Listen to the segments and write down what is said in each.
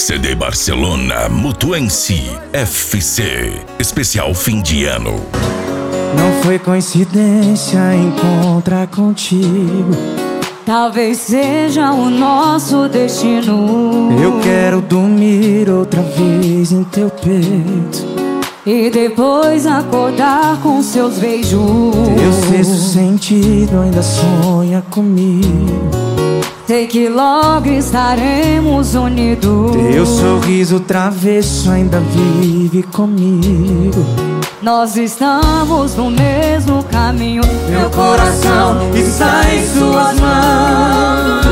CD Barcelona Mutuense FC, especial fim de ano. Não foi coincidência encontrar contigo, talvez seja o nosso destino. Eu quero dormir outra vez em teu peito e depois acordar com seus beijos. Teu sexto sentido ainda sonha comigo, sei que logo estaremos unidos. Teu sorriso travesso ainda vive comigo. Nós estamos no mesmo caminho. Meu coração está em suas mãos.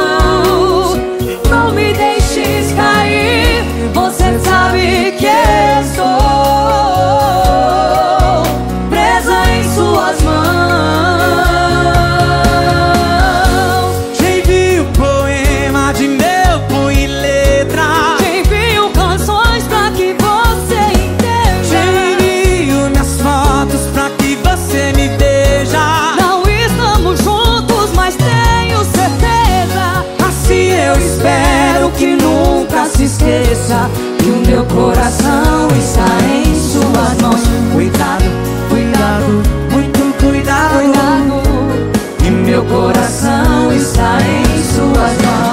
Não me deixes cair, você sabe que estou presa em suas mãos. Te envio poema de meu punho e letra, te envio canções pra que você entenda, te envio minhas fotos pra que você me veja. Não estamos juntos, mas tenho certeza, assim eu espero que nunca se esqueça que o meu coração está em suas mãos. Cuidado, cuidado, muito cuidado, cuidado. E meu coração está em suas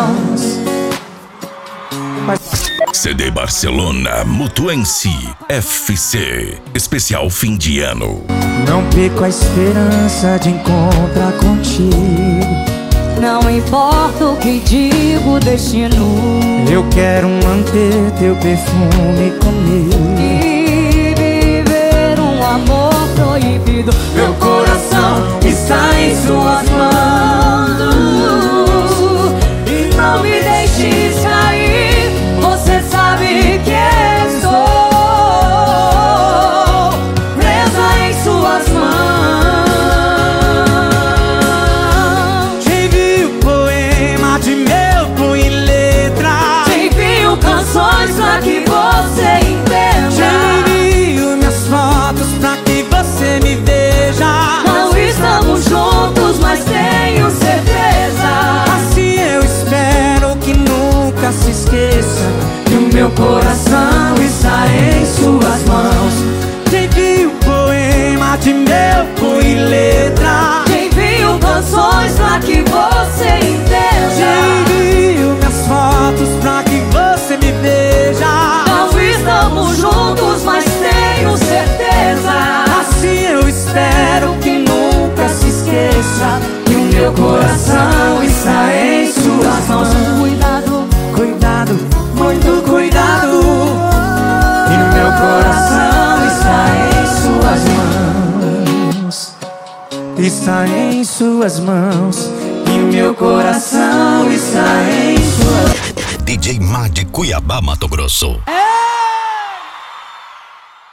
mãos. CD Barcelona Mutuense FC, especial fim de ano. Não perco a esperança de encontrar contigo, não importa o que diga o destino. Eu quero manter teu perfume comigo e viver um amor proibido. Meu coração está em suas mãos e não me deixes cair, você sabe que estou presa em suas mãos. Te envio poema de meu punho e letra, te envio canções pra que você entenda, te envio minhas fotos pra que você me veja. Não estamos juntos, mas tenho certeza, assim eu espero que nunca se esqueça que o meu coração está em suas mãos. Te envio poema de meu punho e letra, te envio canções pra que você entenda, te envio minhas fotos pra que você me veja. Não estamos juntos, mas tenho certeza, assim eu espero que nunca se esqueça que o meu coração está em suas mãos. Cuidado, cuidado, muito cuidado. E meu coração está em suas mãos, está em suas mãos. E meu coração está em suas mãos. DJ Mad Cuiabá, Mato Grosso.